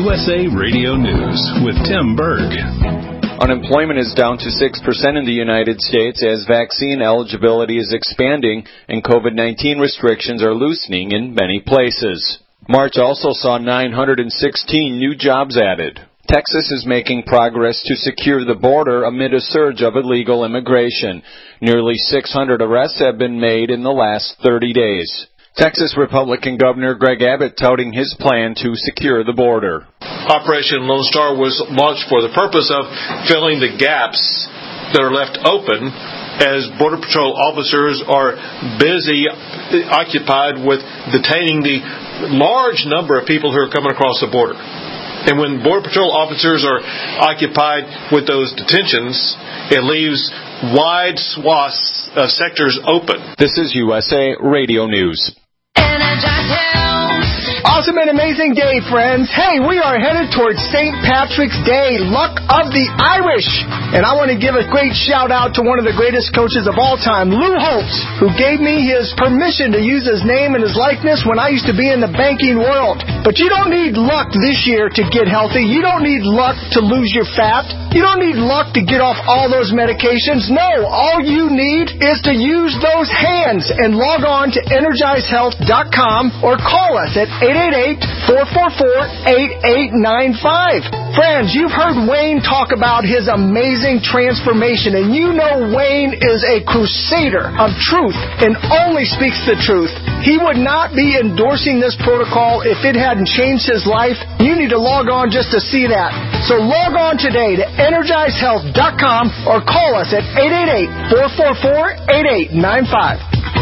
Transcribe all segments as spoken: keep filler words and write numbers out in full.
U S A Radio News with Tim Berg. Unemployment is down to six percent in the United States as vaccine eligibility is expanding and COVID nineteen restrictions are loosening in many places. March also saw nine hundred sixteen new jobs added. Texas is making progress to secure the border amid a surge of illegal immigration. Nearly six hundred arrests have been made in the last thirty days. Texas Republican Governor Greg Abbott touting his plan to secure the border. Operation Lone Star was launched for the purpose of filling the gaps that are left open as Border Patrol officers are busy, occupied with detaining the large number of people who are coming across the border. And when Border Patrol officers are occupied with those detentions, it leaves wide swaths of sectors open. This is U S A Radio News. Awesome and amazing day, friends. Hey, we are headed towards Saint Patrick's Day, Luck of the Irish. And I want to give a great shout out to one of the greatest coaches of all time, Lou Holtz, who gave me his permission to use his name and his likeness when I used to be in the banking world. But you don't need luck this year to get healthy. You don't need luck to lose your fat. You don't need luck to get off all those medications. No, all you need is to use those hands and log on to energize health dot com or call us at eight eight eight, four four four, eight eight nine five. Friends, you've heard Wayne talk about his amazing transformation, and you know Wayne is a crusader of truth and only speaks the truth. He would not be endorsing this protocol if it hadn't changed his life. You need to log on just to see that. So log on today to energize health dot com or call us at eight eight eight, four four four, eight eight nine five.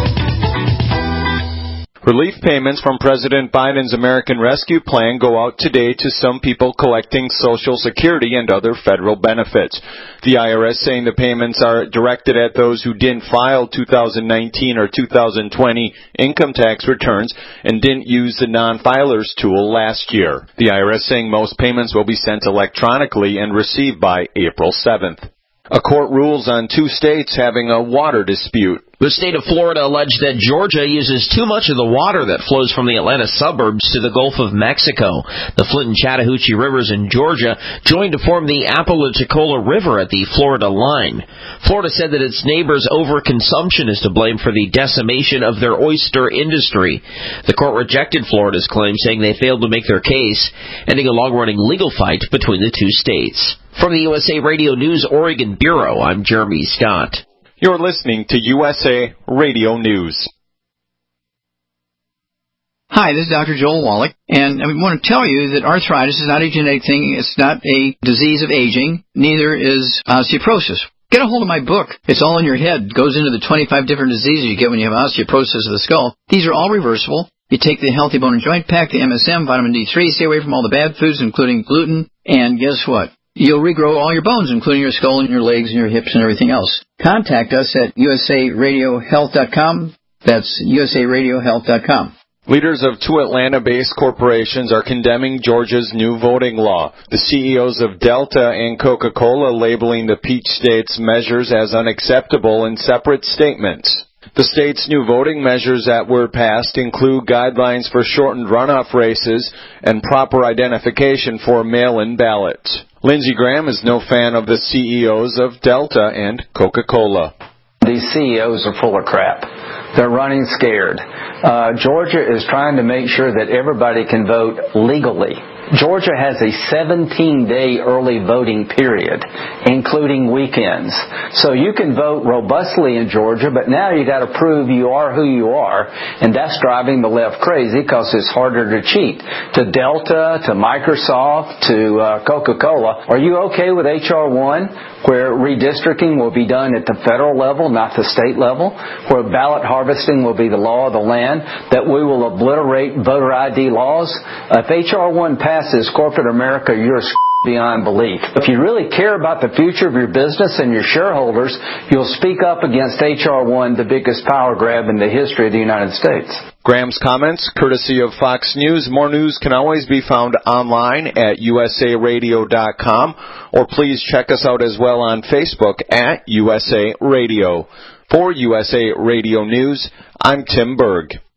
Relief payments from President Biden's American Rescue Plan go out today to some people collecting Social Security and other federal benefits. The I R S saying the payments are directed at those who didn't file two thousand nineteen or two thousand twenty income tax returns and didn't use the non-filers tool last year. The I R S saying most payments will be sent electronically and received by April seventh. A court rules on two states having a water dispute. The state of Florida alleged that Georgia uses too much of the water that flows from the Atlanta suburbs to the Gulf of Mexico. The Flint and Chattahoochee rivers in Georgia joined to form the Apalachicola River at the Florida line. Florida said that its neighbors' overconsumption is to blame for the decimation of their oyster industry. The court rejected Florida's claim, saying they failed to make their case, ending a long-running legal fight between the two states. From the U S A Radio News Oregon Bureau, I'm Jeremy Scott. You're listening to U S A Radio News. Hi, this is Doctor Joel Wallach, and I want to tell you that arthritis is not a genetic thing. It's not a disease of aging. Neither is osteoporosis. Get a hold of my book. It's all in your head. It goes into the twenty-five different diseases you get when you have osteoporosis of the skull. These are all reversible. You take the Healthy Bone and Joint Pack, the M S M, vitamin D three, stay away from all the bad foods, including gluten, and guess what? You'll regrow all your bones, including your skull and your legs and your hips and everything else. Contact us at U S A radio health dot com. That's U S A radio health dot com. Leaders of two Atlanta-based corporations are condemning Georgia's new voting law. The C E Os of Delta and Coca-Cola labeling the Peach State's measures as unacceptable in separate statements. The state's new voting measures that were passed include guidelines for shortened runoff races and proper identification for mail-in ballots. Lindsey Graham is no fan of the C E Os of Delta and Coca-Cola. These C E Os are full of crap. They're running scared. Uh, Georgia is trying to make sure that everybody can vote legally. Georgia has a seventeen-day early voting period, including weekends. So you can vote robustly in Georgia, but now you got to prove you are who you are, and that's driving the left crazy because it's harder to cheat. To Delta, to Microsoft, to uh, Coca-Cola, are you okay with H R one, where redistricting will be done at the federal level, not the state level, where ballot harvesting will be the law of the land, that we will obliterate voter I D laws? If H R one passes, corporate America, you're beyond belief. If you really care about the future of your business and your shareholders, you'll speak up against H R one, the biggest power grab in the history of the United States. Graham's comments, courtesy of Fox News. More news can always be found online at U S A radio dot com, or please check us out as well on Facebook at U S A Radio. For U S A Radio News, I'm Tim Berg.